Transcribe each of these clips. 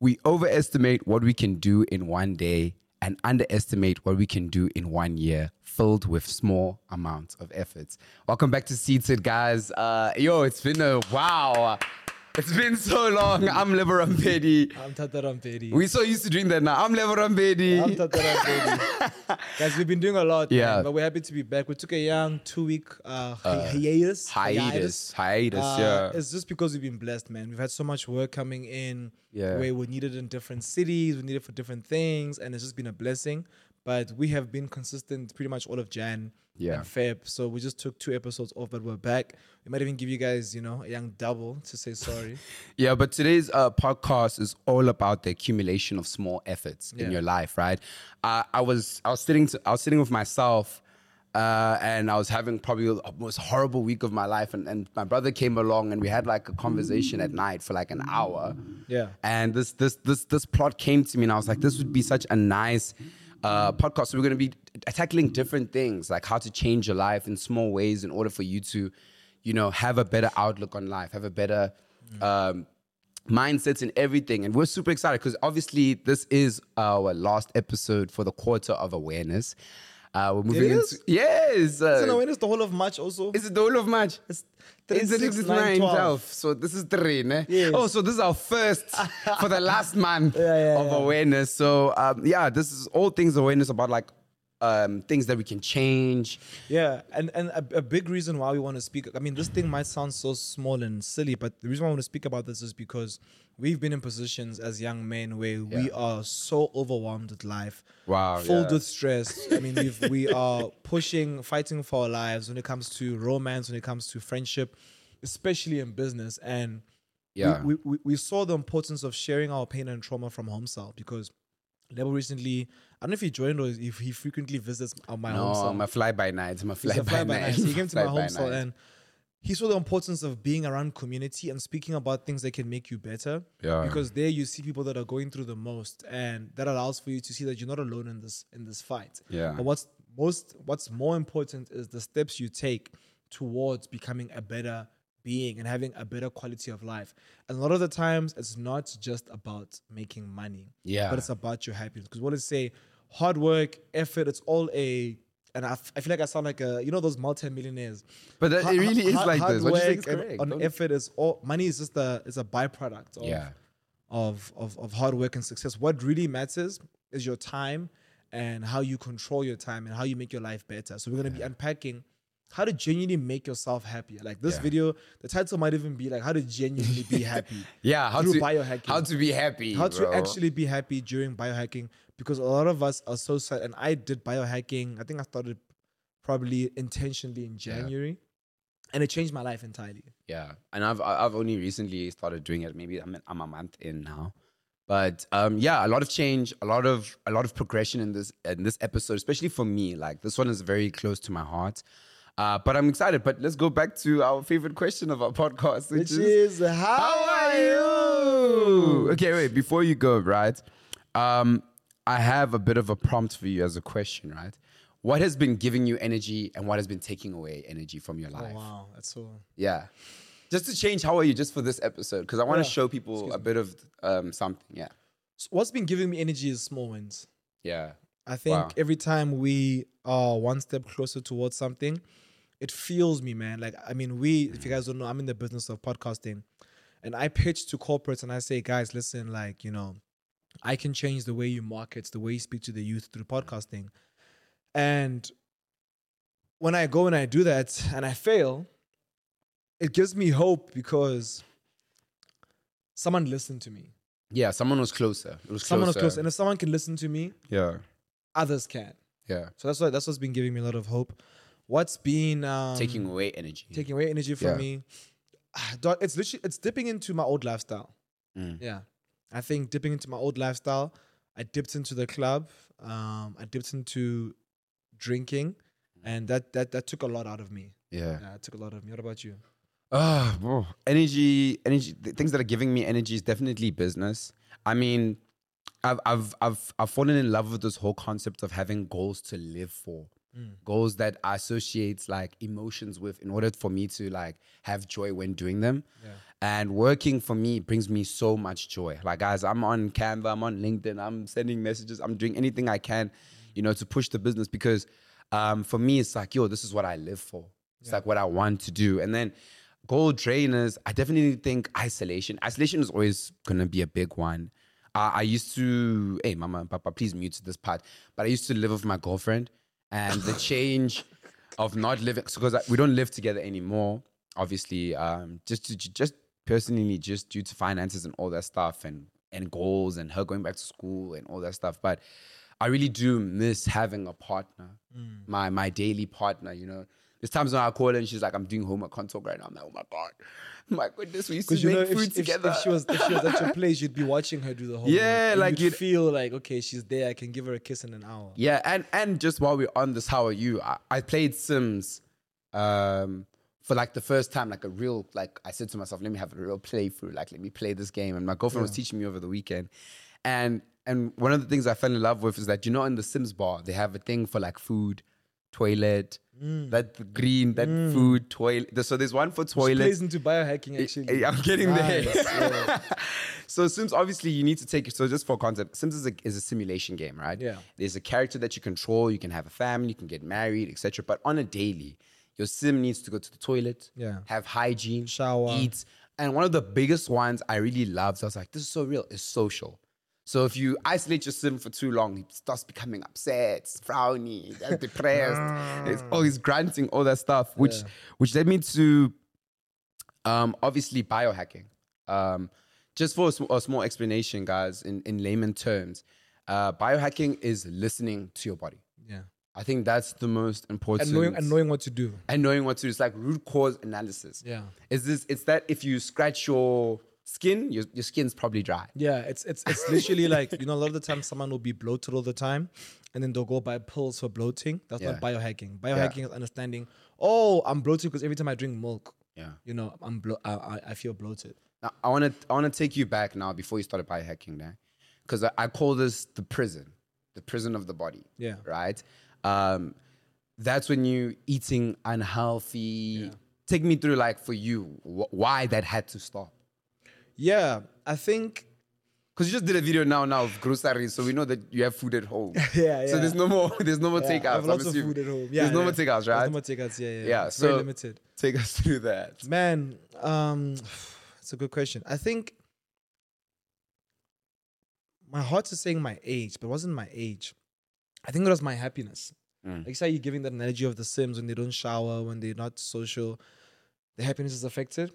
We overestimate what we can do in one day and underestimate what we can do in 1 year, filled with small amounts of efforts. Welcome back to Seated, guys. It's been a wow. It's been so long. I'm Lebo Rampedi. I'm Tata Rampedi. We're so used to doing that now. I'm Lebo Rampedi. I'm Tata Rampedi. Guys, we've been doing a lot, Yeah. man, but we're happy to be back. We took a young 2-week hiatus. Hiatus, It's just because we've been blessed, man. We've had so much work coming in where we're needed in different cities, we're needed for different things, and it's just been a blessing. But we have been consistent pretty much all of Jan and Feb. So we just took 2 episodes off, but we're back. We might even give you guys, a young double to say sorry. Yeah, but today's podcast is all about the accumulation of small efforts in your life, right? I was sitting with myself, and I was having probably the most horrible week of my life, and my brother came along, and we had like a conversation at night for like an hour. Yeah. And this plot came to me, and I was like, this would be such a nice podcast. So we're going to be tackling different things, like how to change your life in small ways in order for you to, have a better outlook on life, have a better mindset in everything. And we're super excited because obviously this is our last episode for the quarter of awareness. We're moving into... Yes! It's an awareness the whole of March also. Is it the whole of March? It's 3, 6, 9, 12. So this is 3, ne? Yes. Oh, so this is our first for the last month of awareness. So, this is all things awareness about like things that we can change. Yeah, and a big reason why we want to speak, I mean, this thing might sound so small and silly, but the reason why I want to speak about this is because we've been in positions as young men where we are so overwhelmed with life. Wow. Filled with stress. I mean, we are fighting for our lives when it comes to romance, when it comes to friendship, especially in business. And we saw the importance of sharing our pain and trauma from home cell because Lebo recently, I don't know if he joined or if he frequently visits my home cell. No, I'm a fly-by-night. He's a fly-by-night. So he came to my home cell and he saw the importance of being around community and speaking about things that can make you better. Yeah. Because there you see people that are going through the most, and that allows for you to see that you're not alone in this fight. Yeah. But what's more important is the steps you take towards becoming a better being and having a better quality of life. And a lot of the times it's not just about making money. Yeah. But it's about your happiness. Because what I say, hard work, effort, it's all and I feel like I sound like those multi-millionaires. But it really is like hard this. What you think is work correct. on effort is all money is just a byproduct of hard work and success. What really matters is your time and how you control your time and how you make your life better. So we're gonna be unpacking how to genuinely make yourself happier. Like this video, the title might even be like how to genuinely be happy. How through to biohacking. How to be happy. How to actually be happy during biohacking, because a lot of us are so sad. And I did biohacking. I think I started probably intentionally in January, and it changed my life entirely. Yeah, and I've only recently started doing it. Maybe I'm a month in now, but a lot of change, a lot of progression in this episode, especially for me. Like this one is very close to my heart. But I'm excited. But let's go back to our favorite question of our podcast, which is how are you? Okay, wait. Before you go, right? I have a bit of a prompt for you as a question, right? What has been giving you energy and what has been taking away energy from your life? Oh, wow. That's so... Yeah. Just to change, how are you just for this episode? Because I want to show people a bit of something. Yeah. So what's been giving me energy is small wins. Yeah. I think every time we are one step closer towards something, it fuels me, man. Like, I mean, if you guys don't know, I'm in the business of podcasting. And I pitch to corporates and I say, guys, listen, like, I can change the way you market, the way you speak to the youth through podcasting. And when I go and I do that and I fail, it gives me hope because someone listened to me. Yeah, someone was closer. Someone was closer. And if someone can listen to me, others can. Yeah. So that's what's been giving me a lot of hope. What's been taking away energy from me? Dog, it's dipping into my old lifestyle. Yeah. I think dipping into my old lifestyle, I dipped into the club, I dipped into drinking, and that took a lot out of me. Yeah, it took a lot of me. What about you? Energy. Things that are giving me energy is definitely business. I mean, I've fallen in love with this whole concept of having goals to live for. Goals that I associate like emotions with in order for me to like have joy when doing them. And working for me brings me so much joy. Like, guys, I'm on Canva, I'm on LinkedIn, I'm sending messages, I'm doing anything I can, to push the business because for me, it's like, yo, this is what I live for. It's like what I want to do. And then goal drainers, I definitely think isolation. Isolation is always going to be a big one. I used to, hey, mama and papa, please mute this part. But I used to live with my girlfriend and the change of not living, because we don't live together anymore, obviously, just personally, just due to finances and all that stuff and goals and her going back to school and all that stuff. But I really do miss having a partner, my daily partner, There's times when I call her and she's like, I'm doing homework content right now. I'm like, oh my God. My goodness, we used to make food together. If she was at your place, you'd be watching her do the homework. Yeah, like you'd feel like, okay, she's there. I can give her a kiss in an hour. Yeah, and just while we're on this, how are you? I played Sims for like the first time, like a real, like I said to myself, let me have a real playthrough. Like, let me play this game. And my girlfriend was teaching me over the weekend. And one of the things I fell in love with is that, in the Sims bar, they have a thing for like food, toilet, that green, that food, toilet. So there's one for toilet. Plays into biohacking, actually. I'm getting there. Yeah. So Sims, obviously, you need to take it. So just for concept, Sims is a simulation game, right? Yeah. There's a character that you control. You can have a family. You can get married, etc. But on a daily, your Sim needs to go to the toilet, have hygiene, shower, eat. And one of the biggest ones I really loved, I was like, this is so real, is social. So if you isolate your Sim for too long, he starts becoming upset, frowny, depressed. He's grunting, all that stuff, which led me to obviously biohacking. Just for a small explanation, guys, in layman terms, biohacking is listening to your body. Yeah. I think that's the most important. And knowing what to do. And knowing what to do. It's like root cause analysis. Yeah. It's that if you scratch your skin, your skin's probably dry. Yeah, it's literally like, a lot of the time someone will be bloated all the time and then they'll go buy pills for bloating. That's not biohacking. Biohacking is understanding, I'm bloated because every time I drink milk, I feel bloated. Now, I want to take you back now before you started biohacking there, because I call this the prison of the body. Yeah. Right? That's when you're eating unhealthy. Yeah. Take me through, like, for you, why that had to stop. Yeah, I think... Because you just did a video now of groceries, so we know that you have food at home. Yeah. So there's no more takeouts. I have lots of food at home. Yeah, there's no more takeouts, right? There's no more takeouts, Yeah, it's so very limited. Take us through that. Man, it's a good question. I think my heart is saying my age, but it wasn't my age. I think it was my happiness. Like you say, you're giving that analogy of the Sims when they don't shower, when they're not social, the happiness is affected.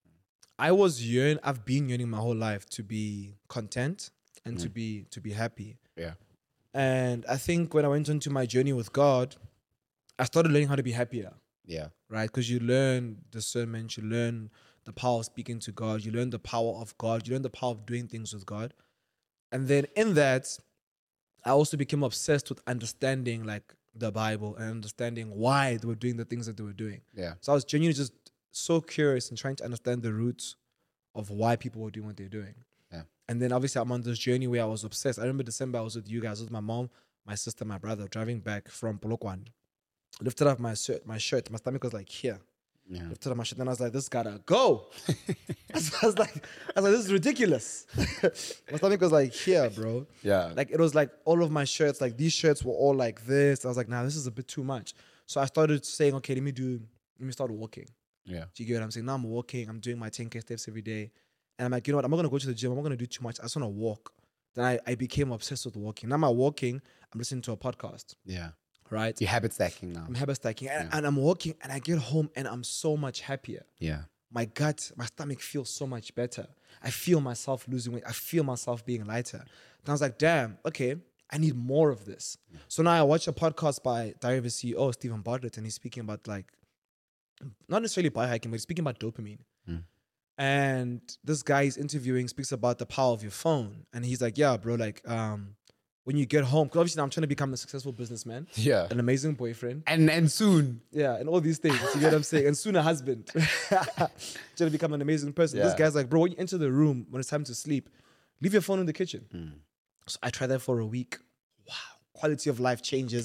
I've been yearning my whole life to be content and to be happy. Yeah. And I think when I went into my journey with God, I started learning how to be happier. Yeah. Right? Because you learn discernment, you learn the power of speaking to God, you learn the power of God, you learn the power of doing things with God. And then in that, I also became obsessed with understanding like the Bible and understanding why they were doing the things that they were doing. Yeah. So I was genuinely just so curious and trying to understand the roots of why people were doing what they're doing. Yeah. And then obviously I'm on this journey where I was obsessed. I remember December I was with you guys, with my mom, my sister, my brother, driving back from Polokwane. Lifted up my shirt, my stomach was like here. Yeah. Lifted up my shirt, and I was like, this gotta go. I was like, this is ridiculous. My stomach was like here, bro. Yeah. Like it was like all of my shirts, like these shirts were all like this. I was like, nah, this is a bit too much. So I started saying, okay, let me start walking. Yeah. Do you get what I'm saying? Now I'm walking, I'm doing my 10K steps every day. And I'm like, you know what? I'm not gonna go to the gym, I'm not gonna do too much. I just wanna walk. Then I became obsessed with walking. Now I'm walking, I'm listening to a podcast. Yeah. Right? You're habit stacking now. I'm habit stacking. And I'm walking and I get home and I'm so much happier. Yeah. My gut, my stomach feels so much better. I feel myself losing weight. I feel myself being lighter. And I was like, damn, okay, I need more of this. Yeah. So now I watch a podcast by Diary of a CEO, Stephen Bartlett, and he's speaking about like, not necessarily biohacking, but he's speaking about dopamine. And this guy he's interviewing speaks about the power of your phone. And he's like, yeah, bro, like, when you get home, because obviously now I'm trying to become a successful businessman. Yeah. An amazing boyfriend. And soon. Yeah, and all these things. You get what I'm saying? And soon a husband. Trying to become an amazing person. Yeah. This guy's like, bro, when you enter the room, when it's time to sleep, leave your phone in the kitchen. So I tried that for a week. Wow. Quality of life changes.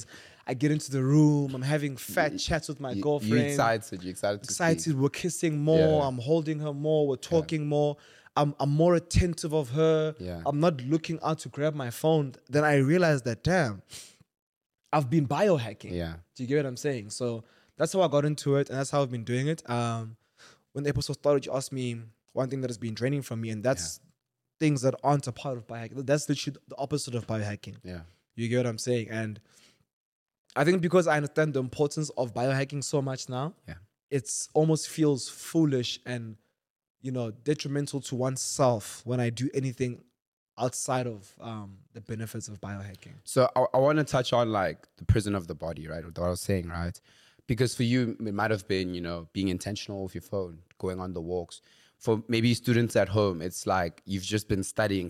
I get into the room. I'm having fat chats with my girlfriend. You excited to speak. We're kissing more. Yeah. I'm holding her more. We're talking more. I'm more attentive of her. Yeah. I'm not looking out to grab my phone. Then I realized that, damn, I've been biohacking. Yeah. Do you get what I'm saying? So that's how I got into it, and that's how I've been doing it. When the episode started, you asked me one thing that has been draining from me, and that's things that aren't a part of biohacking. That's literally the opposite of biohacking. Yeah. You get what I'm saying? And I think because I understand the importance of biohacking so much now, it's almost feels foolish and, you know, detrimental to oneself when I do anything outside of the benefits of biohacking. So I want to touch on like the prison of the body, right? What I was saying, right? Because for you, it might have been, you know, being intentional with your phone, going on the walks. For maybe students at home, it's like you've just been studying,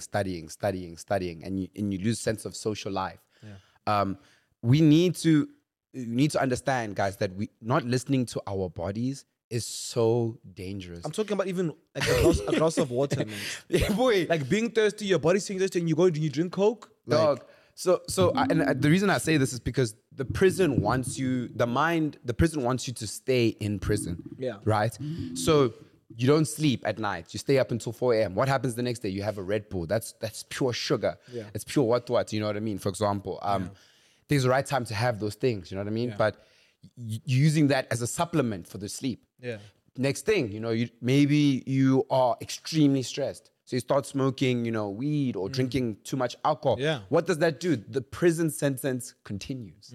and you lose sense of social life. Yeah. We need to understand, guys, that we not listening to our bodies is so dangerous. I'm talking about even like a glass of water, man. Yeah, boy. Like being thirsty, your body's saying thirsty, and you drink Coke. Dog. So the reason I say this is because the prison wants you to stay in prison. Yeah. Right? So you don't sleep at night. You stay up until 4 a.m. What happens the next day? You have a Red Bull. That's pure sugar. Yeah. It's pure what, you know what I mean? For example, there's the right time to have those things, you know what I mean? Yeah. But using that as a supplement for the sleep. Yeah. Next thing, you know, maybe you are extremely stressed. So you start smoking, you know, weed or drinking too much alcohol. Yeah. What does that do? The prison sentence continues.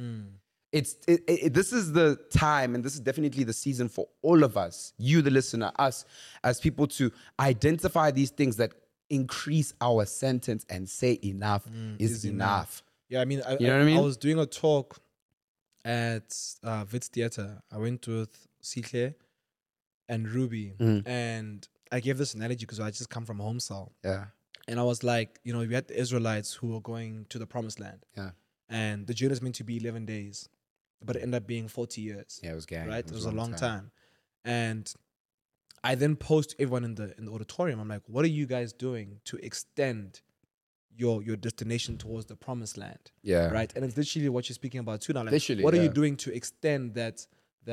This is the time, and this is definitely the season for all of us, you, the listener, us, as people to identify these things that increase our sentence and say enough is enough. Yeah, I mean, You know what I mean? I was doing a talk at Wits Theatre. I went with Sihle and Ruby, and I gave this analogy because I just come from home cell. Yeah. And I was like, you know, we had the Israelites who were going to the promised land. Yeah. And the journey is meant to be 11 days, but it ended up being 40 years. Yeah, it was gang. Right? It was a long time. And I then posed to everyone in the auditorium, I'm like, what are you guys doing to extend your destination towards the promised land? Yeah. Right? And it's literally what you're speaking about too now. Like, Literally, what are you yeah. doing doing to extend that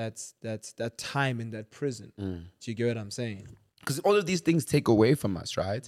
time in that prison? Do you get what I'm saying? Because all of these things take away from us, right?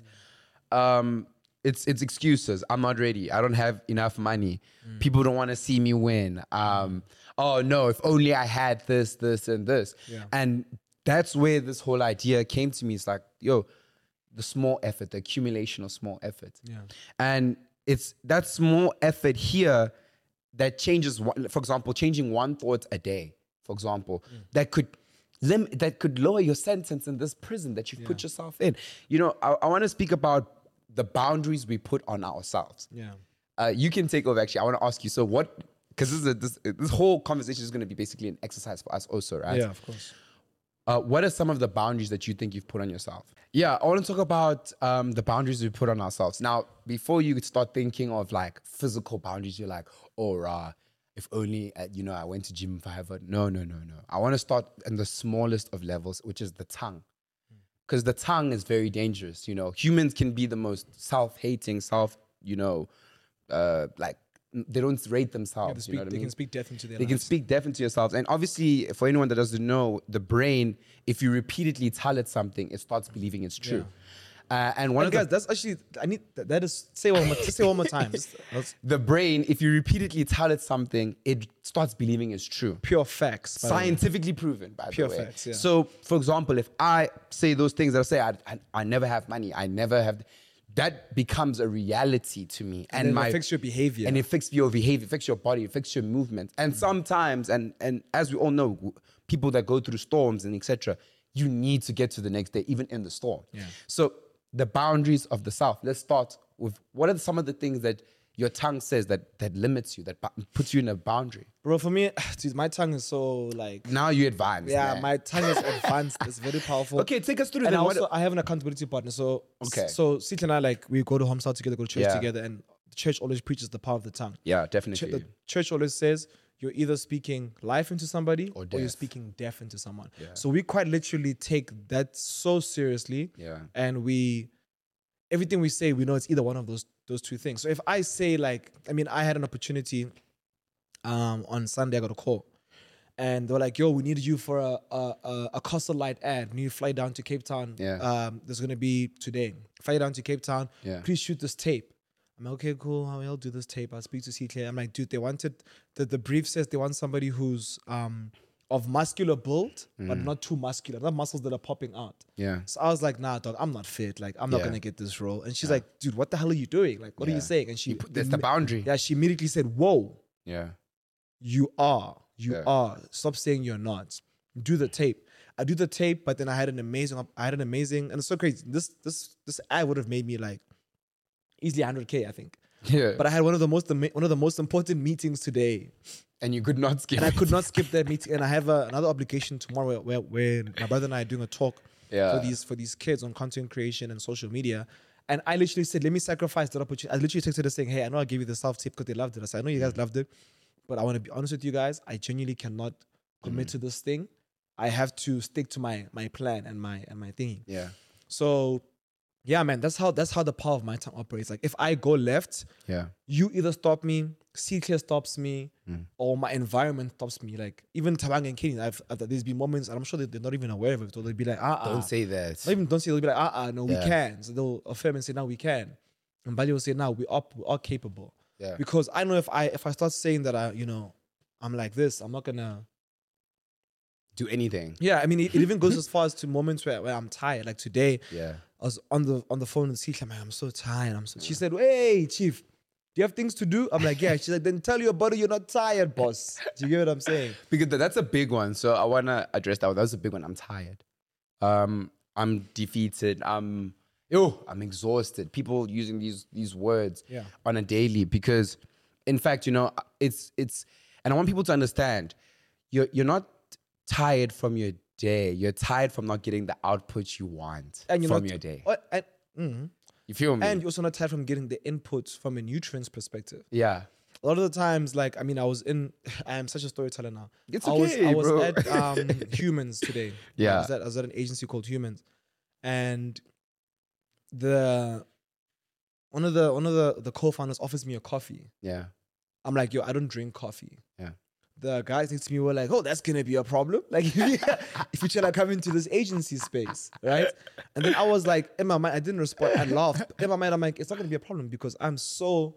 It's excuses. I'm not ready. I don't have enough money. People don't want to see me win. Oh no, if only I had this, and this. Yeah. And that's where this whole idea came to me. It's like, yo, the small effort, the accumulation of small effort. Yeah. And it's that small effort here that changes, for example, changing one thought a day, for example, that could lower your sentence in this prison that you've put yourself in. You know, I want to speak about the boundaries we put on ourselves. Yeah. You can take over, actually. I want to ask you, so what, because this whole conversation is going to be basically an exercise for us also, right? Yeah, of course. What are some of the boundaries that you think you've put on yourself? Yeah, I want to talk about the boundaries we put on ourselves. Now, before you start thinking of like physical boundaries, you're like, oh, if only, I went to gym forever. No. I want to start in the smallest of levels, which is the tongue. Because the tongue is very dangerous. You know, humans can be the most self-hating, like they don't rate themselves. They can speak death into their They lives. can speak death into yourselves. And obviously, for anyone that doesn't know, the brain, if you repeatedly tell it something, it starts believing it's true. And one of guys, that's actually, I need, that is, say one more time. the brain, if you repeatedly tell it something, it starts believing it's true. Pure facts. by the way. Scientifically proven, by Pure the way. facts, yeah. So, for example, if I say those things that I say, I never have money, I never have, that becomes a reality to me. And then it affects your behavior. And it affects your behavior, it affects your body, it affects your movement. And sometimes, and as we all know, people that go through storms and etc., you need to get to the next day, even in the storm. Yeah. So the boundaries of the self. Let's start with, what are some of the things that your tongue says that limits you, that puts you in a boundary? Bro, for me, dude, my tongue is so like... Now you advance. Yeah, man. my tongue is advanced. It's very powerful. Okay, take us through And that. I have an accountability partner. So, Okay. So Sita and I, like, we go to home cell together, go to church Yeah. together, and the church always preaches the power of the tongue. Yeah, definitely. The church always says you're either speaking life into somebody or you're death. speaking death into someone. Yeah. So we quite literally take that so seriously. Yeah. And everything we say, we know it's either one of those two things. So if I say, like, I mean, I had an opportunity On Sunday, I got a call. And they were like, yo, we need you for a Castle Light ad. We need you to fly down to Cape Town. Yeah. There's going to be today. Fly down to Cape Town. Yeah. Please shoot this tape. I'm like, okay, cool. I'll do this tape. I'll speak to CK. I'm like, dude, they wanted, the brief says they want somebody who's of muscular build, but not too muscular. Not muscles that are popping out. Yeah. So I was like, nah, dog, I'm not fit. Like, I'm not going to get this role. And she's like, dude, what the hell are you doing? Like, what are you saying? And That's the boundary. Yeah, she immediately said, whoa. Yeah. You are. You are. Stop saying you're not. Do the tape. I do the tape, but then I had an amazing, and it's so crazy. This ad would have made me like easily 100K, I think. Yeah. But I had one of the most important meetings today, and you could not skip. and I could not skip that meeting. And I have another obligation tomorrow where my brother and I are doing a talk for these kids on content creation and social media. And I literally said, let me sacrifice that opportunity. I literally texted her saying, hey, I know I gave you the self tip because they loved it. I said, I know you guys loved it, but I want to be honest with you guys. I genuinely cannot commit to this thing. I have to stick to my plan and my thinking. Yeah. So yeah, man, that's how the power of my time operates. Like if I go left, you either stop me, CK stops me, or my environment stops me. Like even Tabang and Kenny, there's been moments, and I'm sure they're not even aware of it, or they'll be like, don't say that. Not even don't say, they'll be like, no, we can. So they'll affirm and say, no, we can. And Bali will say, no, we are capable. Yeah. Because I know if I start saying that I'm like this, I'm not gonna do anything. Yeah, I mean, it even goes as far as to moments where I'm tired. Like today, I was on the phone with Sisha, man, I'm so tired. She said, hey, Chief, do you have things to do? I'm like, yeah. She's like, then tell your body you're not tired, boss. Do you get what I'm saying? Because that's a big one. So I want to address that one. That's a big one. I'm tired. I'm defeated. I'm exhausted. People using these words on a daily because, in fact, it's and I want people to understand, you're not tired from your day. You're tired from not getting the output you want from your day. You feel me? And you're also not tired from getting the input from a nutrients perspective. Yeah. A lot of the times, like, I mean, I am such a storyteller now. It's okay, I was bro. at Humans today. Yeah. I was at an agency called Humans. And one of the co-founders offers me a coffee. Yeah. I'm like, yo, I don't drink coffee. Yeah. The guys next to me were like, oh, that's going to be a problem. Like, if you try to come into this agency space, right? And then I was like, in my mind, I didn't respond. I laughed. In my mind, I'm like, it's not going to be a problem because I'm so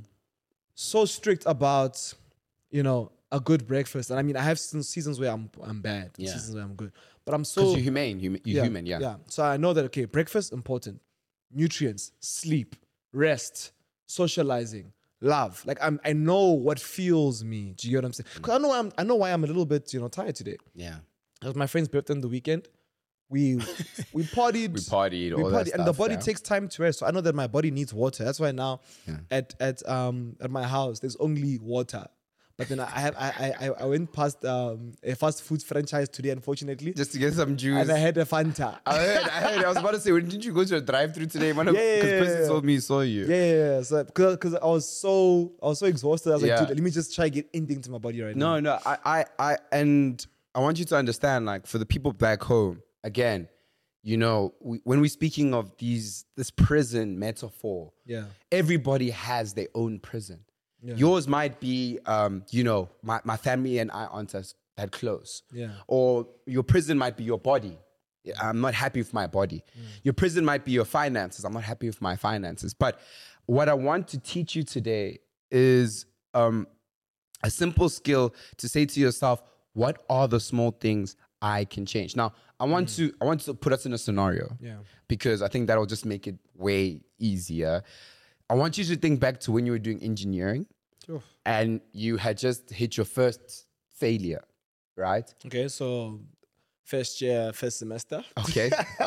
strict about, a good breakfast. And I mean, I have seasons where I'm bad, seasons where I'm good. But I'm so... Because you're humane. You're human, yeah. Yeah. So I know that, okay, breakfast, important. Nutrients, sleep, rest, socializing, love. Like I know what fuels me. Do you get what I'm saying? Because I know why I'm a little bit, tired today. Yeah. It was my friend's birthday on the weekend. We partied. We partied, all that stuff. And the body takes time to rest. So I know that my body needs water. That's why now at my house there's only water. But then I went past a fast food franchise today, unfortunately. Just to get some juice. And I had a Fanta. I heard. I was about to say, didn't you go to a drive-through today? Because person told me he saw you. Yeah. So because I was so exhausted, I was like, dude, let me just try to get anything to my body right now. No. And I want you to understand, like, for the people back home, again, when we're speaking of this prison metaphor, everybody has their own prison. Yeah. Yours might be, my family and I aren't that close. Yeah. Or your prison might be your body. I'm not happy with my body. Your prison might be your finances. I'm not happy with my finances. But what I want to teach you today is a simple skill to say to yourself, what are the small things I can change? Now, I want to put us in a scenario because I think that'll just make it way easier. I want you to think back to when you were doing engineering and you had just hit your first failure, right? Okay, so first year, first semester. Okay.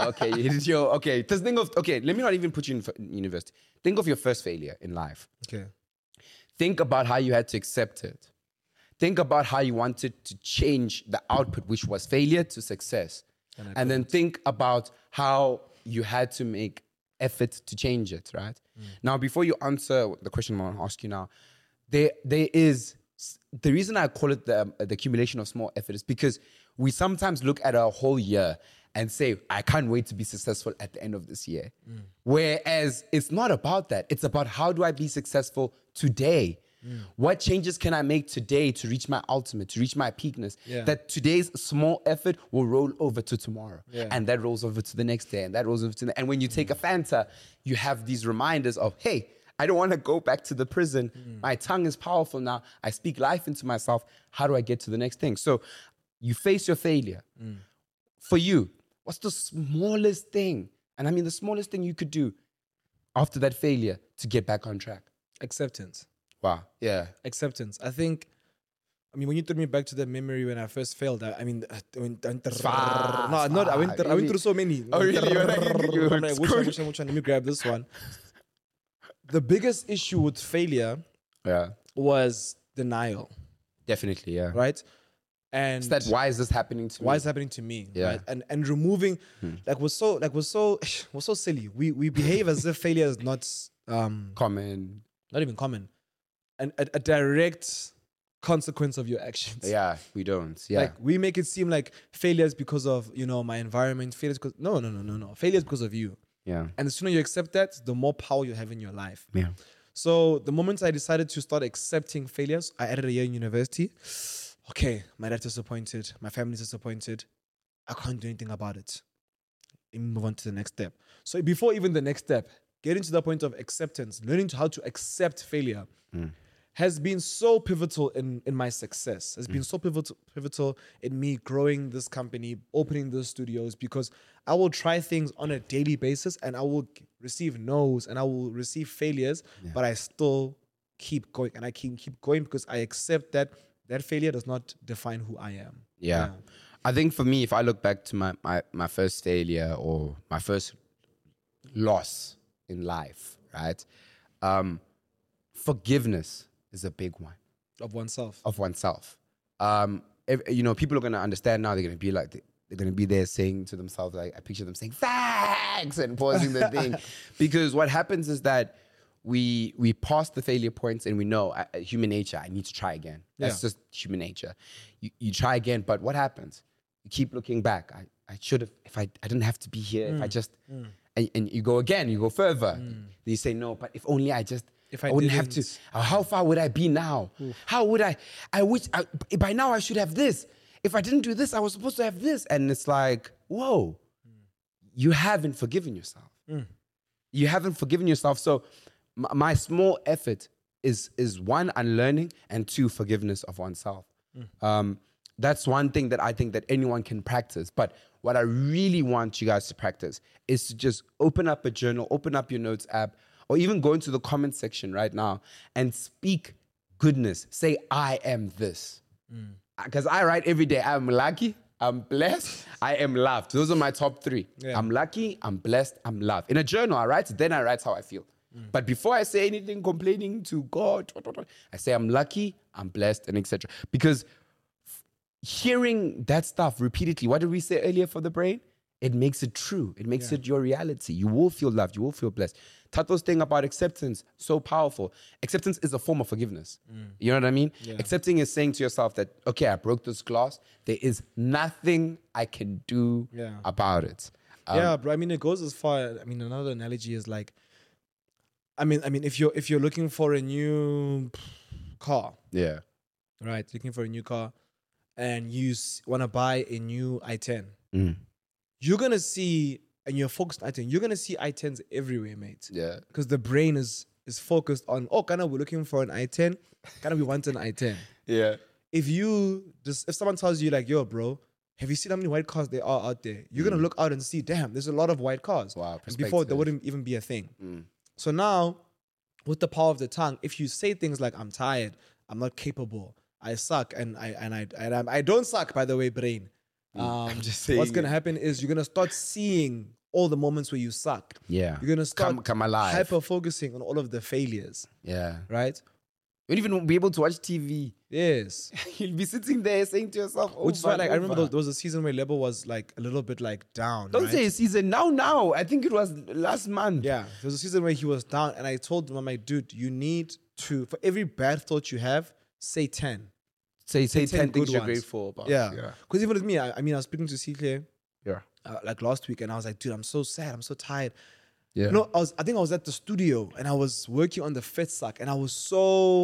Just think of, let me not even put you in university. Think of your first failure in life. Okay. Think about how you had to accept it. Think about how you wanted to change the output, which was failure to success. And then think about how you had to make effort to change it, right? Now, before you answer the question I want to ask you now, there is, the reason I call it the accumulation of small effort is because we sometimes look at a whole year and say, I can't wait to be successful at the end of this year. Whereas it's not about that. It's about how do I be successful today? What changes can I make today to reach my ultimate, to reach my peakness? Yeah. That today's small effort will roll over to tomorrow. Yeah. And that rolls over to the next day. And that rolls over to and when you take a Fanta, you have these reminders of, hey, I don't want to go back to the prison. My tongue is powerful now. I speak life into myself. How do I get to the next thing? So you face your failure. For you, what's the smallest thing? And I mean the smallest thing you could do after that failure to get back on track? Acceptance. Wow. Yeah. Acceptance. I mean, when you took me back to that memory when I first failed, I went through so many. Oh, really? I'm like, which one? Let me grab this one. The biggest issue with failure was denial, Definitely, yeah. right? And It's that why is this happening to me? why is it happening to me? Yeah. Right? And removing was so silly. We behave as if failure is not Common. not even common, and a direct consequence of your actions. Yeah, we don't. Yeah. Like we make it seem like failure is because of my environment. Failure is because no. Failure is because of you. yeah. And the sooner you accept that, the more power you have in your life. Yeah. So the moment I decided to start accepting failures, I added a year in university. Okay, my dad's disappointed. My family's disappointed. I can't do anything about it. Let me move on to the next step. So before even the next step, getting to the point of acceptance, learning how to accept failure has been so pivotal in my success. Has been so pivotal in me growing this company, opening those studios, because I will try things on a daily basis and I will receive no's and I will receive failures, but I still keep going and I keep going because I accept that failure does not define who I am. Yeah. I think for me, if I look back to my first failure or my first loss in life, right? Forgiveness is a big one. Of oneself. Of oneself. People are going to understand now. They're going to be like, they're going to be there saying to themselves, like, I picture them saying, thanks, and pausing the thing. Because what happens is that we pass the failure points and we know human nature, I need to try again. That's just human nature. You try again, but what happens? You keep looking back. I should have, if I didn't have to be here, if I just, and you go again, you go further. Then you say, no, but if only I wouldn't have to, how far would I be now? How would I wish, by now I should have this. If I didn't do this, I was supposed to have this. And it's like, whoa, you haven't forgiven yourself. You haven't forgiven yourself. So my small effort is one, unlearning, and two, forgiveness of oneself. That's one thing that I think that anyone can practice. But what I really want you guys to practice is to just open up a journal, open up your notes app, or even go into the comment section right now and speak goodness. Say, I am this. Because I write every day, I'm lucky, I'm blessed, I am loved. Those are my top three. Yeah. I'm lucky, I'm blessed, I'm loved. In a journal, I write, then I write how I feel. But before I say anything complaining to God, I say I'm lucky, I'm blessed, and etc. Because hearing that stuff repeatedly, what did we say earlier for the brain? It makes it true. It makes it your reality. You will feel loved. You will feel blessed. Tato's thing about acceptance, so powerful. Acceptance is a form of forgiveness. You know what I mean? Yeah. Accepting is saying to yourself that, okay, I broke this glass. There is nothing I can do about it. Yeah, bro. I mean, it goes as far. I mean, another analogy is like, I mean, if you're looking for a new car, right? Looking for a new car, and you want to buy a new i10, you're gonna see, and you're focused on i10. You're gonna see i10s everywhere, mate. Yeah, because the brain is focused on, we're looking for an i10, we want an i10. Yeah. If someone tells you like, yo, bro, have you seen how many white cars there are out there? You're gonna look out and see, damn, there's a lot of white cars. Wow. And before there wouldn't even be a thing. So now, with the power of the tongue, if you say things like, I'm tired, I'm not capable, I suck, and I don't suck, by the way, brain. I'm just saying. What's gonna happen is you're gonna start seeing all the moments where you suck. Yeah. You're gonna start come alive. hyper focusing on all of the failures. Yeah. Right? You won't even be able to watch TV. Yes. You'll be sitting there saying to yourself, which is why, like, I remember there was a season where Lebo was like a little bit like down. Don't right? say a season. Now. I think it was last month. Yeah. There was a season where he was down, and I told him, I'm like, dude, you need to, for every bad thought you have, say 10. Say 10 good things you're ones. grateful about. Yeah. Because even with me, I mean, I was speaking to CK Yeah. like last week, and I was like, dude, I'm so sad. I'm so tired. Yeah. I think I was at the studio, and I was working on the fit suck, and I was so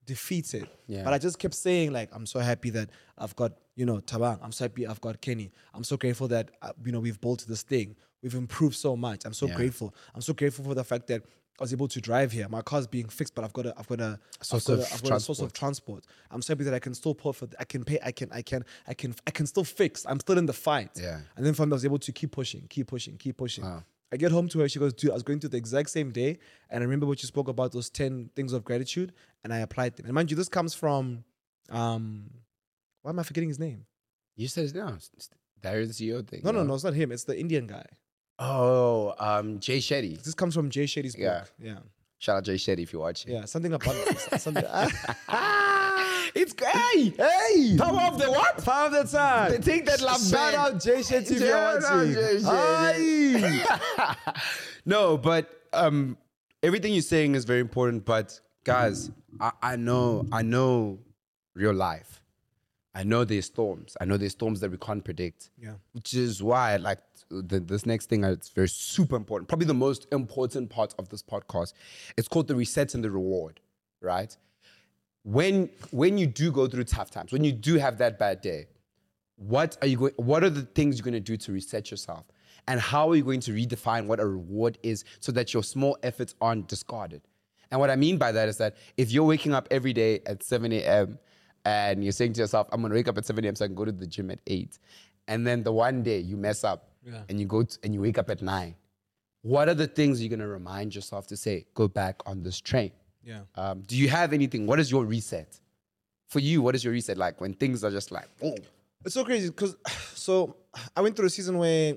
defeated. Yeah. But I just kept saying, like, I'm so happy that I've got, Tabang. I'm so happy I've got Kenny. I'm so grateful that, we've built this thing. We've improved so much. I'm so grateful. I'm so grateful for the fact that I was able to drive here. My car's being fixed, but I've got a source of transport. I'm so happy that I can still pay for. I can pay. I can still fix. I'm still in the fight. Yeah. And then from there, I was able to keep pushing. Wow. I get home to her. She goes, dude, I was going through the exact same day, and I remember what you spoke about, those 10 things of gratitude, and I applied them. And mind you, this comes from, why am I forgetting his name? You said it now. It's Darius the CEO thing. No, it's not him. It's the Indian guy. Oh, Jay Shetty. This comes from Jay Shetty's book. Yeah. Shout out Jay Shetty if you're watching. Yeah, something about something. It's great. Hey, power of the what? Power of the time. They take that love Shout back. out Jay Shetty if you're watching. Jay Shetty. No, but everything you're saying is very important. But guys, I know real life. I know there's storms. I know there's storms that we can't predict. Yeah. Which is why, like, this next thing, it's very super important. Probably the most important part of this podcast. It's called the reset and the reward, right? When you do go through tough times, when you do have that bad day, what are the things you're going to do to reset yourself? And how are you going to redefine what a reward is so that your small efforts aren't discarded? And what I mean by that is that if you're waking up every day at 7 a.m. and you're saying to yourself, I'm going to wake up at 7 a.m. so I can go to the gym at 8. And then the one day you mess up and you and you wake up at 9. What are the things you're going to remind yourself to say, go back on this train? Yeah. Do you have anything? What is your reset? For you, what is your reset like when things are just like, oh? It's so crazy because, I went through a season where,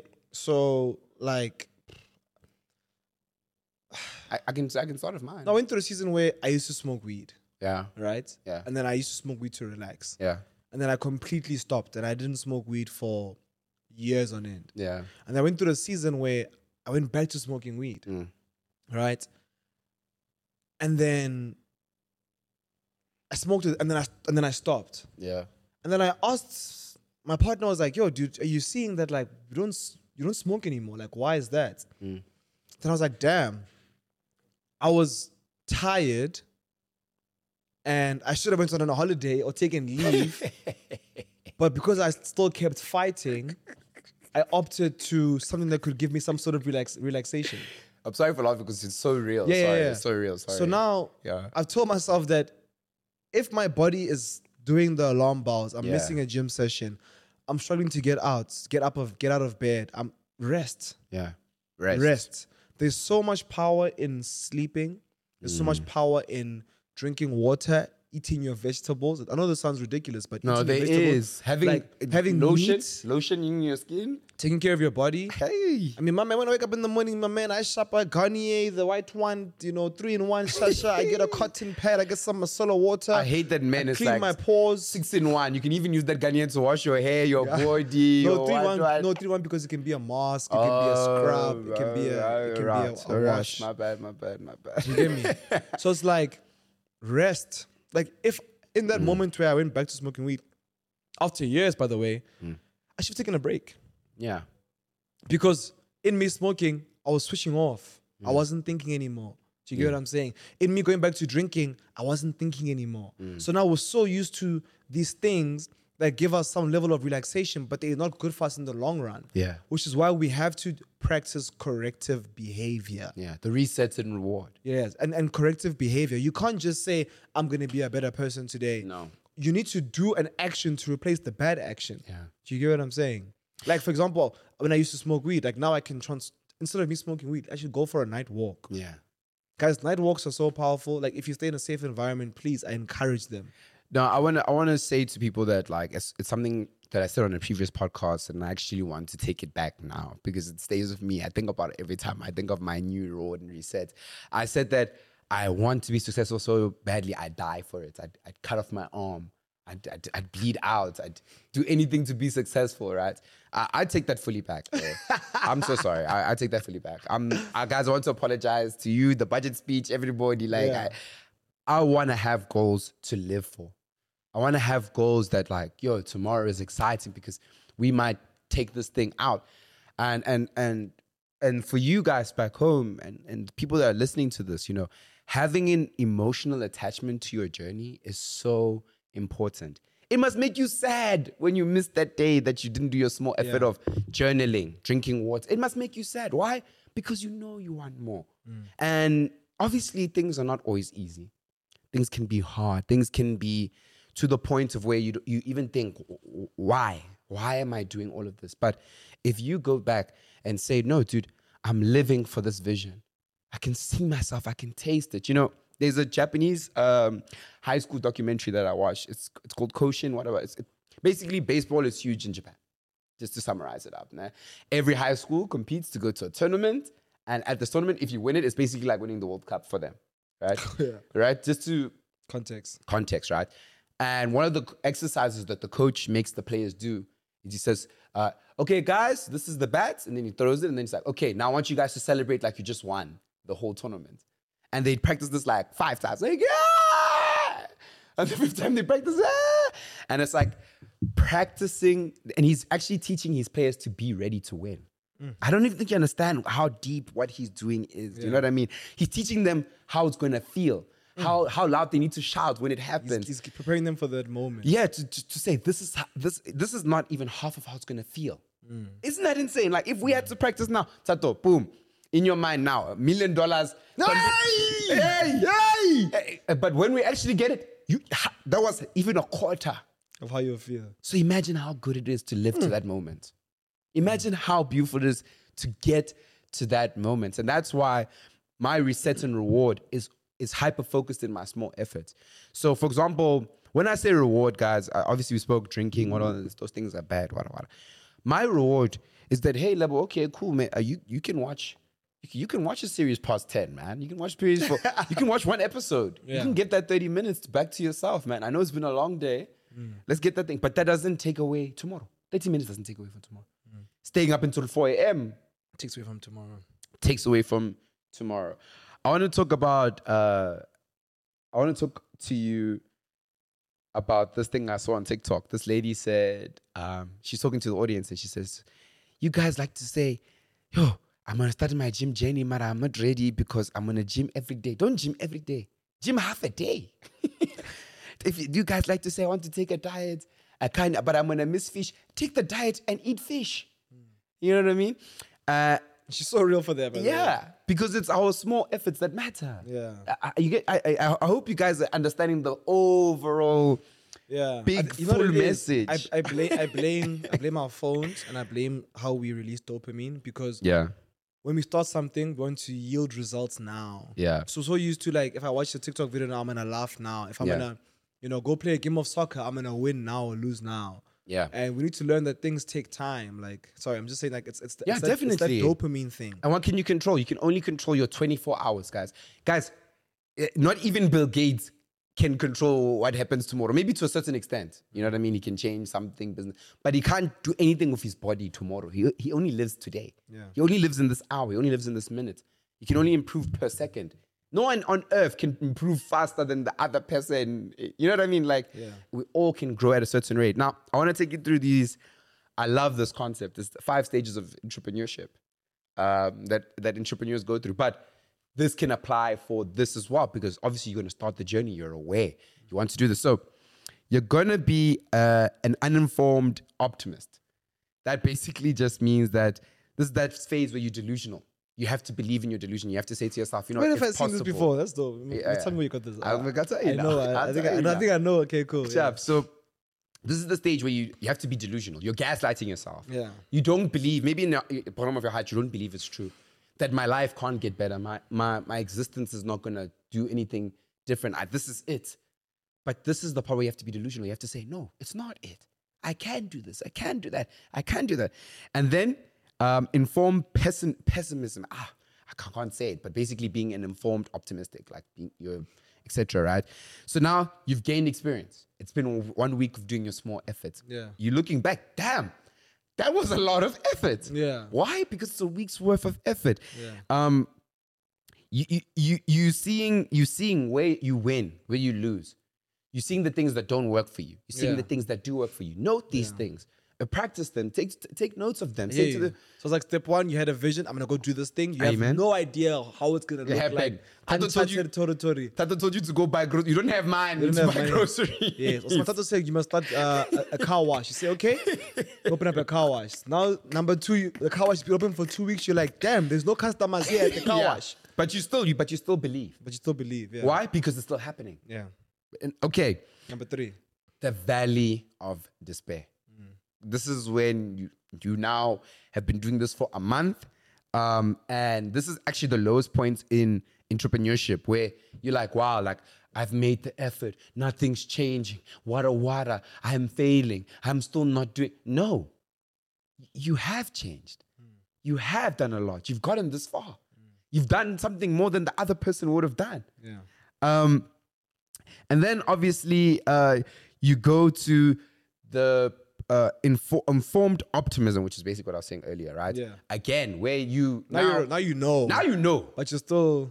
I can start with mine. I went through a season where I used to smoke weed. Yeah. Right? Yeah. And then I used to smoke weed to relax. Yeah. And then I completely stopped and I didn't smoke weed for years on end. Yeah. And I went through a season where I went back to smoking weed. Right? And then I smoked it and then I stopped. Yeah. And then I asked my partner, was like, yo, dude, are you seeing that like you don't smoke anymore? Like, why is that? Then I was like, damn, I was tired and I should have went on a holiday or taken leave. But because I still kept fighting, I opted to something that could give me some sort of relaxation. I'm sorry for laughing because it's so real. Yeah, sorry, yeah. It's so real. Sorry. So now I've told myself that if my body is doing the alarm bells, I'm missing a gym session, I'm struggling to get out of bed, rest. Yeah. Rest. There's so much power in sleeping. There's so much power in drinking water, eating your vegetables. I know this sounds ridiculous, but No, eating there your vegetables, is. Having lotion in your skin. taking care of your body. Hey. I mean, my man, when I wake up in the morning, my man, I shop a Garnier, the white one, 3-in-1 sachet. I get a cotton pad. I get some masala water. I hate that men. It's clean like my pores. 6-in-1. You can even use that Garnier to wash your hair, your body. No, your 3-1. No, 3-1 because it can be a mask. It can be a scrub. It can be a wash. My bad. You get me? So it's like rest. Like if in that moment where I went back to smoking weed, after years, by the way, I should have taken a break. Yeah. Because in me smoking, I was switching off. I wasn't thinking anymore. Do you get what I'm saying? In me going back to drinking, I wasn't thinking anymore. So now we're so used to these things that give us some level of relaxation, but they're not good for us in the long run. Yeah. Which is why we have to practice corrective behavior. Yeah. The reset and reward. Yes. And corrective behavior. You can't just say, I'm going to be a better person today. No. You need to do an action to replace the bad action. Yeah. Do you get what I'm saying? Like, for example, when I used to smoke weed, like now I can instead of me smoking weed, I should go for a night walk. Yeah. Guys, night walks are so powerful. Like, if you stay in a safe environment, please, I encourage them. No, I want to say to people that like it's something that I said on a previous podcast, and I actually want to take it back now because it stays with me. I think about it every time I think of my new reward and reset. I said that I want to be successful so badly, I'd die for it. I'd cut off my arm. I'd bleed out. I'd do anything to be successful, right? I take that fully back. Bro. I'm so sorry. I take that fully back. Guys, I want to apologize to you, the budget speech, everybody. Like, I want to have goals to live for. I want to have goals that like, yo, tomorrow is exciting because we might take this thing out. And and for you guys back home and people that are listening to this, having an emotional attachment to your journey is so important. It must make you sad when you missed that day that you didn't do your small effort of journaling, drinking water. It must make you sad. Why? Because you want more. And obviously things are not always easy. Things can be hard. Things can be to the point of where you even think, why? Why am I doing all of this? But if you go back and say, no, dude, I'm living for this vision. I can see myself. I can taste it. There's a Japanese high school documentary that I watched. It's called Koshin, whatever. Basically, baseball is huge in Japan. Just to summarize it up. Nah? Every high school competes to go to a tournament. And at this tournament, if you win it, it's basically like winning the World Cup for them. Right? Right? Just to... Context, right? And one of the exercises that the coach makes the players do is he says, okay, guys, this is the bat. And then he throws it. And then he's like, okay, now I want you guys to celebrate like you just won the whole tournament. And they practice this like 5 times. Like, yeah! And the 5th time they practice, ah! And it's like practicing. And he's actually teaching his players to be ready to win. I don't even think you understand how deep what he's doing is. You know what I mean? He's teaching them how it's going to feel. How loud they need to shout when it happens. He's preparing them for that moment. Yeah, to say this is not even half of how it's gonna feel. Isn't that insane? Like if we had to practice now, Tato, boom, in your mind now, $1 million. Hey! But when we actually get it, that was even a quarter of how you feel. So imagine how good it is to live to that moment. Imagine how beautiful it is to get to that moment, and that's why my reset and reward is hyper-focused in my small efforts. So, for example, when I say reward, guys, obviously we spoke drinking, those things are bad, whatever. My reward is that, hey, Lebo, okay, cool, man. You can watch a series past 10, man. You can watch you can watch one episode. Yeah. You can get that 30 minutes back to yourself, man. I know it's been a long day. Let's get that thing. But that doesn't take away tomorrow. 30 minutes doesn't take away from tomorrow. Staying up until 4 a.m. takes away from tomorrow. Takes away from tomorrow. I want to talk about, I want to talk to you about this thing I saw on TikTok. This lady said, she's talking to the audience and she says, you guys like to say, yo, I'm going to start my gym journey, but I'm not ready because I'm going to gym every day. Don't gym every day. Gym half a day. If you guys like to say, I want to take a diet, but I'm going to miss fish, take the diet and eat fish. You know what I mean? She's so real for that. Yeah, because it's our small efforts that matter. Yeah, I hope you guys are understanding the overall big full message. I blame our phones and I blame how we release dopamine because when we start something, we want to yield results now. Yeah. So used to like if I watch the TikTok video now, I'm gonna laugh now. If I'm gonna go play a game of soccer, I'm gonna win now or lose now. Yeah. And we need to learn that things take time. Like, sorry, I'm just saying like it's definitely. It's that dopamine thing. And what can you control? You can only control your 24 hours, guys. Guys, not even Bill Gates can control what happens tomorrow. Maybe to a certain extent. You know what I mean? He can change something, business. But he can't do anything with his body tomorrow. He only lives today. Yeah. He only lives in this hour. He only lives in this minute. He can only improve per second. No one on earth can improve faster than the other person. You know what I mean? Like, we all can grow at a certain rate. Now, I want to take you through these. I love this concept. It's 5 stages of entrepreneurship that entrepreneurs go through. But this can apply for this as well, because obviously you're going to start the journey. You're aware. You want to do this. So you're going to be an uninformed optimist. That basically just means that this is that phase where you're delusional. You have to believe in your delusion. You have to say to yourself, where have I seen this before? That's dope. Tell me where you got this. I think I know. Okay, cool. Yeah. So this is the stage where you have to be delusional. You're gaslighting yourself. Yeah. You don't believe, maybe in the bottom of your heart, you don't believe it's true. That my life can't get better. My existence is not going to do anything different. This is it. But this is the part where you have to be delusional. You have to say, no, it's not it. I can do this. I can do that. I can do that. And then informed pessimism. I can't say it, but basically being an informed optimistic, like you're, etc. Right? So now you've gained experience. It's been 1 week of doing your small efforts. Yeah. You're looking back, damn, that was a lot of effort. Yeah. Why? Because it's a week's worth of effort. Yeah. You seeing where you win, where you lose. You're seeing the things that don't work for you. You're seeing the things that do work for you. Note these things. practice them, take notes of them. Yeah, Say to yeah. the, So it's like step one, you had a vision. I'm gonna go do this thing. You have Amen. no idea how it's gonna look happen. like. Tato told you- Territory. Tato told you to go buy groceries. You don't have money You to don't have buy money. groceries. Yes. Also, Tato said you must start a car wash. You say, okay, open up a car wash. Now, number two, the car wash be open for 2 weeks. You're like, damn, there's no customers here at the car Yeah. wash. But you still believe. But you still believe. Yeah. Why? Because it's still happening. Yeah. And, okay, Number three. the valley of despair. This is when you now have been doing this for a month, and this is actually the lowest point in entrepreneurship, where you're like, wow, like I've made the effort, nothing's changing. Wada, I'm failing. I'm still not doing. No, you have changed. You have done a lot. You've gotten this far. You've done something more than the other person would have done. Yeah. And then obviously you go to the informed optimism, which is basically what I was saying earlier, right? Yeah. Again, where you Now you know. now you know, But you're still.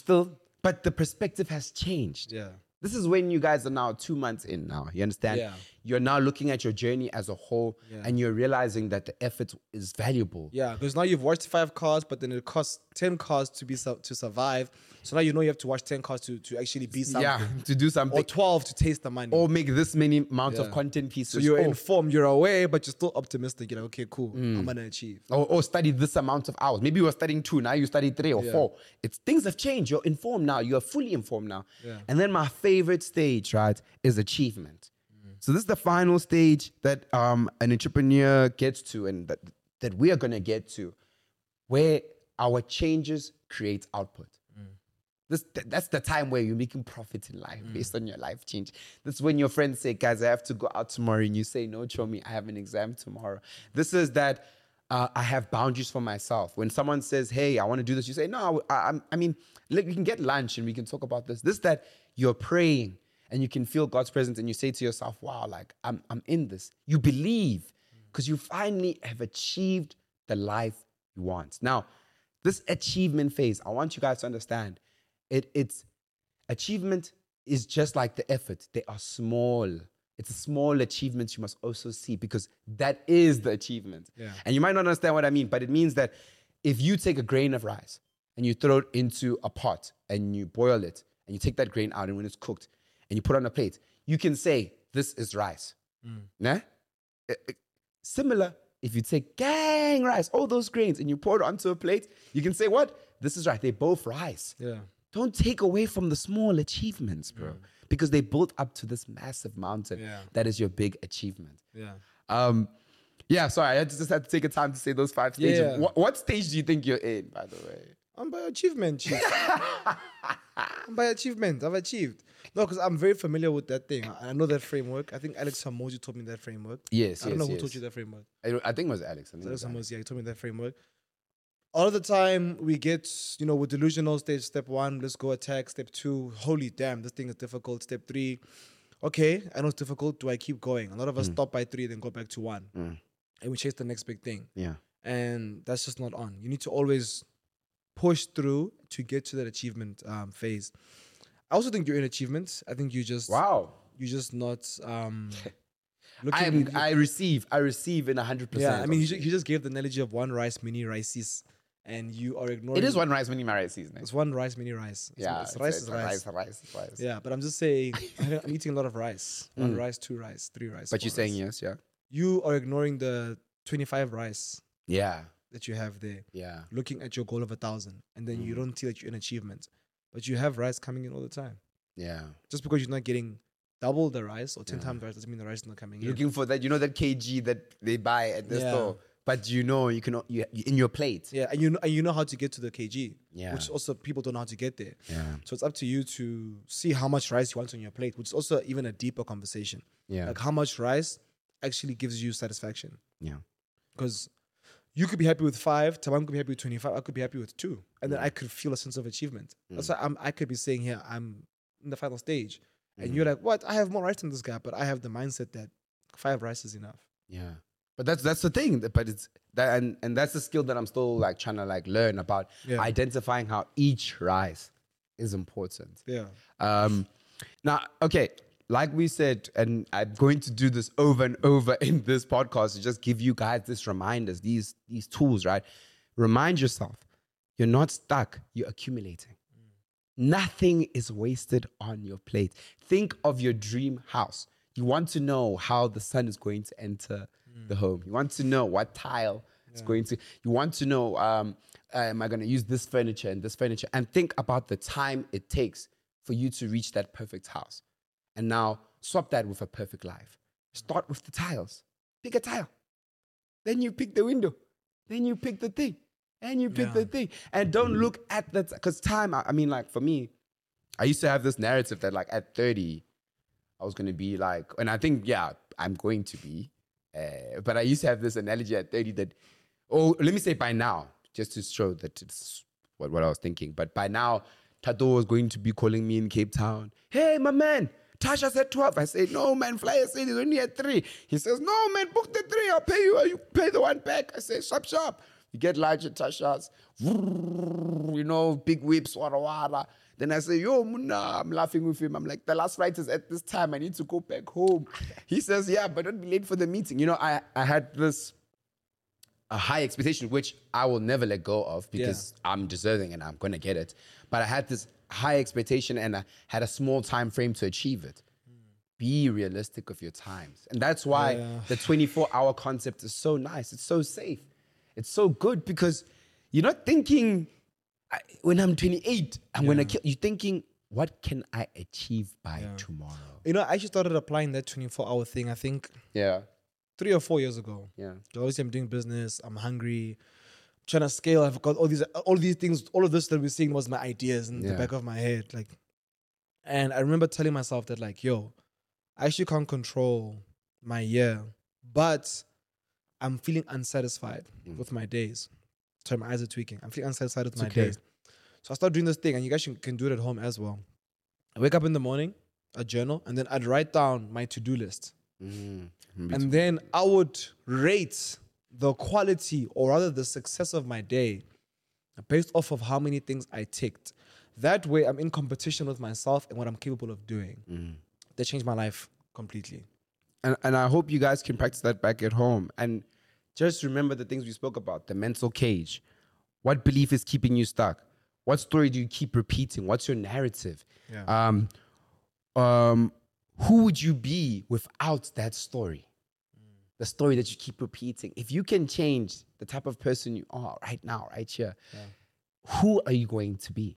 but the perspective has changed. Yeah. This is when you guys are now 2 months in now. You understand? Yeah. You're now looking at your journey as a whole, Yeah. and you're realizing that the effort is valuable. Yeah, because now you've watched 5 cars, but then it costs 10 cars to survive. So now you know you have to watch 10 cars to actually be something. Yeah, to do something. Or 12 to taste the money. Or make this many amounts of Yeah. content pieces. So you're or, informed, you're aware, but you're still optimistic. You're like, okay, cool, I'm gonna achieve. or study this amount of hours. Maybe you were studying 2, now you study 3 or 4. Things have changed. You're informed now. You're fully informed now. Yeah. And then my favorite stage, right, is achievement. So this is the final stage that an entrepreneur gets to, and that we are gonna get to, where our changes create output. That's the time where you're making profit in life based on your life change. That's when your friends say, guys, I have to go out tomorrow. And you say, no, Chomi, I have an exam tomorrow. This is that I have boundaries for myself. When someone says, hey, I want to do this, you say, no, I mean, look, we can get lunch and we can talk about this. This, that you're praying and you can feel God's presence and you say to yourself, wow, like I'm in this. You believe because you finally have achieved the life you want. Now, this achievement phase, I want you guys to understand, it's achievement is just like the effort. They are small. It's a small achievements you must also see, because that is the achievement. Yeah. And you might not understand what I mean, but it means that if you take a grain of rice and you throw it into a pot and you boil it and you take that grain out, and when it's cooked and you put it on a plate, you can say, this is rice. Nah? Similar, if you take gang rice, all those grains, and you pour it onto a plate, you can say what? This is rice. They're both rice. Yeah. Don't take away from the small achievements, bro, because they built up to this massive mountain. Yeah. That is your big achievement. Yeah. Yeah, sorry, I just had to take a time to say those 5 stages. Yeah. What stage do you think you're in, by the way? I'm by achievement, chief. I'm by achievement. I've achieved. No, because I'm very familiar with that thing. I know that framework. I think Alex Hamoji taught me that framework. Yes, I don't know who yes. taught you that framework. I think it was Alex. I think it Alex was Alex. Hamoji, yeah, he taught me that framework. All of the time we get, with delusional stage, step 1, let's go attack. Step 2, holy damn, this thing is difficult. Step 3, okay, I know it's difficult. Do I keep going? A lot of us stop by 3, then go back to 1. And we chase the next big thing. Yeah. And that's just not on. You need to always push through to get to that achievement phase. I also think you're in achievement. I think you just Wow. you're just not looking. I receive in 100%. Yeah, I mean, you just gave the analogy of one rice, many rices, and you are ignoring. It is one rice mini rice season. It's one rice, many rice. It's rice. Rice. Yeah, but I'm just saying, I'm eating a lot of rice. 1 rice, 2 rice, 3 rice. But 4 you're saying rice. yes, yeah? You are ignoring the 25 rice Yeah. that you have there. Yeah. Looking at your goal of 1,000, and then you don't see that you're in achievement, but you have rice coming in all the time. Yeah. Just because you're not getting double the rice or 10 times the rice doesn't mean the rice is not coming in. Looking for that, that kg that they buy at the store, but you can you in your plate. Yeah, and you know how to get to the kg. Yeah. Which also people don't know how to get there. Yeah. So it's up to you to see how much rice you want on your plate, which is also even a deeper conversation. Yeah. Like how much rice actually gives you satisfaction. Yeah. Because you could be happy with 5, Tamam could be happy with 25, I could be happy with 2. And then I could feel a sense of achievement. That's why I could be saying here, I'm in the final stage. And you're like, what? I have more rice than this guy, but I have the mindset that 5 rice is enough. Yeah. But that's the thing. But it's that and that's the skill that I'm still like trying to like learn about, identifying how each rice is important. Yeah. Now, okay, like we said, and I'm going to do this over and over in this podcast to just give you guys this reminders, these tools, right? Remind yourself, you're not stuck, you're accumulating. Nothing is wasted on your plate. Think of your dream house. You want to know how the sun is going to enter the home. You want to know what tile it's going to. You want to know, am I going to use this furniture and this furniture? And think about the time it takes for you to reach that perfect house. And now swap that with a perfect life. Start with the tiles. Pick a tile. Then you pick the window. Then you pick the thing. And you pick the thing. And don't look at the, because time, I mean, like for me, I used to have this narrative that like at 30, I was going to be like, and I think, yeah, I'm going to be. But I used to have this analogy at 30 that, oh, let me say by now, just to show that it's what I was thinking. But by now, Tato was going to be calling me in Cape Town. Hey, my man, Tasha said 12. I said, no, man, Flyer said he's only at 3. He says, no, man, book the 3. I'll pay you. You pay the one back. I say, sharp. You get larger Tashas, you know, big whips, wada. Then I say, yo, Muna, I'm laughing with him. I'm like, the last flight is at this time. I need to go back home. He says, yeah, but don't be late for the meeting. You know, I had this a high expectation, which I will never let go of because I'm deserving and I'm going to get it. But I had this high expectation and I had a small time frame to achieve it. Be realistic of your times. And that's why the 24-hour concept is so nice. It's so safe. It's so good because you're not thinking, when I'm 28, I'm going to kill. You're thinking, what can I achieve by tomorrow? You know, I actually started applying that 24-hour thing, I think, 3 or 4 years ago. Yeah. Obviously, I'm doing business. I'm hungry. I'm trying to scale. I've got all these things. All of this that we're seeing was my ideas in the back of my head. Like, and I remember telling myself that, like, yo, I actually can't control my year, but I'm feeling unsatisfied with my days. Sorry, my eyes are tweaking. I'm feeling unsatisfied with my days. So I started doing this thing, and you guys can do it at home as well. I wake up in the morning, a journal, and then I'd write down my to-do list. And then I would rate the quality, or rather the success of my day based off of how many things I ticked. That way, I'm in competition with myself and what I'm capable of doing. That changed my life completely. And I hope you guys can practice that back at home. And just remember the things we spoke about, the mental cage. What belief is keeping you stuck? What story do you keep repeating? What's your narrative? Who would you be without that story? The story that you keep repeating. If you can change the type of person you are right now, right here, who are you going to be?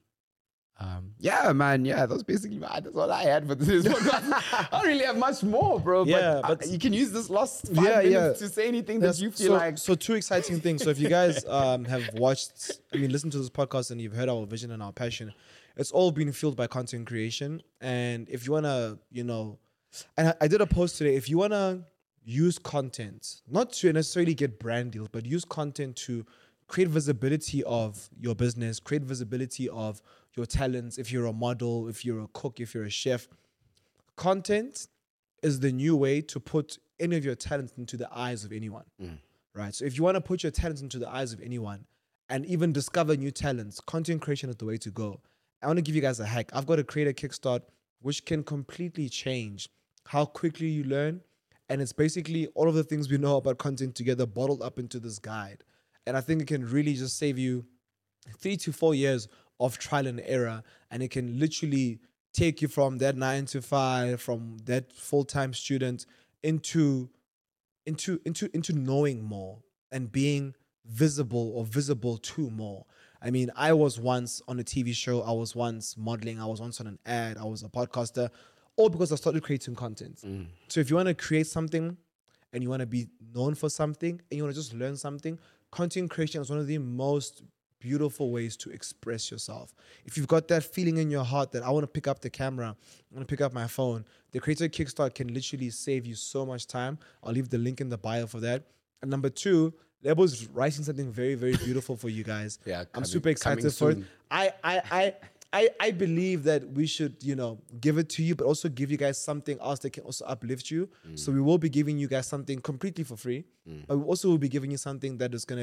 That's basically that's all I had for this podcast. I don't really have much more, bro. But you can use this last 5 minutes to say anything that you feel like. So 2 exciting things. So if you guys have listened to this podcast and you've heard our vision and our passion, it's all been fueled by content creation. And if you want to, and I did a post today, if you want to use content, not to necessarily get brand deals, but use content to create visibility of your business, create visibility of your talents. If you're a model, if you're a cook, if you're a chef, content is the new way to put any of your talents into the eyes of anyone, right? So if you want to put your talents into the eyes of anyone and even discover new talents, content creation is the way to go. I want to give you guys a hack. I've got a creator kickstart which can completely change how quickly you learn. And it's basically all of the things we know about content together bottled up into this guide. And I think it can really just save you 3 to 4 years of trial and error. And it can literally take you from that 9 to 5, from that full-time student into knowing more and being visible to more. I mean, I was once on a TV show. I was once modeling. I was once on an ad. I was a podcaster, all because I started creating content. So if you want to create something and you want to be known for something and you want to just learn something, content creation is one of the most beautiful ways to express yourself. If you've got that feeling in your heart that I want to pick up the camera, I want to pick up my phone, the Creator Kickstart can literally save you so much time. I'll leave the link in the bio for that. And number 2, Lebo's writing something very, very beautiful for you guys. I'm super excited for it. I believe that we should, give it to you, but also give you guys something else that can also uplift you. So we will be giving you guys something completely for free, but we also will be giving you something that is going to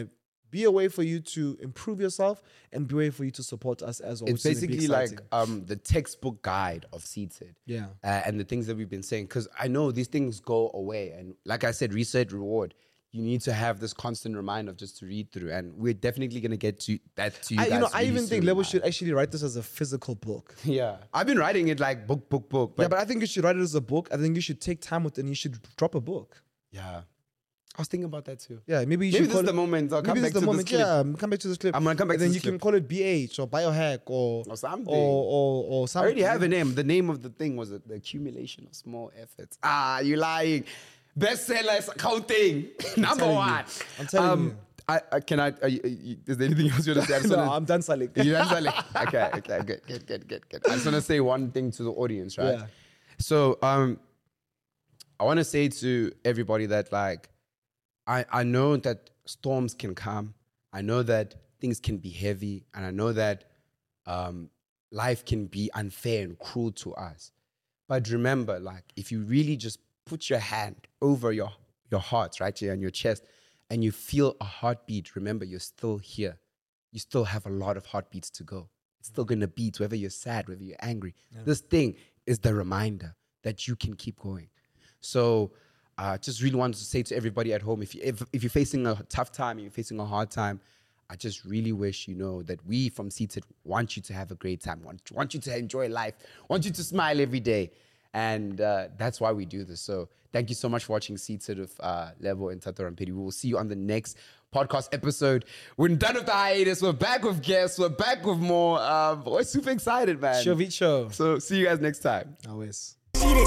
be a way for you to improve yourself and be a way for you to support us as well. It's basically like the textbook guide of Seated. Yeah. And the things that we've been saying, because I know these things go away. And like I said, reset, reward. You need to have this constant reminder of just to read through. And we're definitely going to get to that to you guys. I even think Lebo should actually write this as a physical book. Yeah. I've been writing it like book. But I think you should write it as a book. I think you should take time with it and you should drop a book. Yeah. I was thinking about that too. Yeah, maybe this is the moment. I'll come back to this clip. Yeah, come back to this clip. I'm gonna come back to this clip. And then you can call it BH or Biohack or something. Or something. I already have a name. The name of the thing was the accumulation of small efforts. You lying. Bestsellers accounting. Number one. I'm telling you. Is there anything else you want to say? No, I'm done selling. You're done selling? Okay, good. I just want to say one thing to the audience, right? Yeah. So, I want to say to everybody that like, I know that storms can come. I know that things can be heavy. And I know that life can be unfair and cruel to us. But remember, like, if you really just put your hand over your heart right here on your chest and you feel a heartbeat, remember, you're still here. You still have a lot of heartbeats to go. It's still going to beat, whether you're sad, whether you're angry. Yeah. This thing is the reminder that you can keep going. So just really wanted to say to everybody at home, if you're facing a tough time, you're facing a hard time, I just really wish you know that we from Seated want you to have a great time, want you to enjoy life, want you to smile every day. And that's why we do this. So thank you so much for watching Seated with Lebo and Tato Rampedi. We will see you on the next podcast episode. We're done with the hiatus. We're back with guests. We're back with more. We're super excited, man. Show. So see you guys next time. Always. Seated,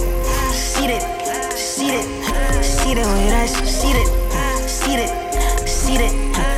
with us, seated.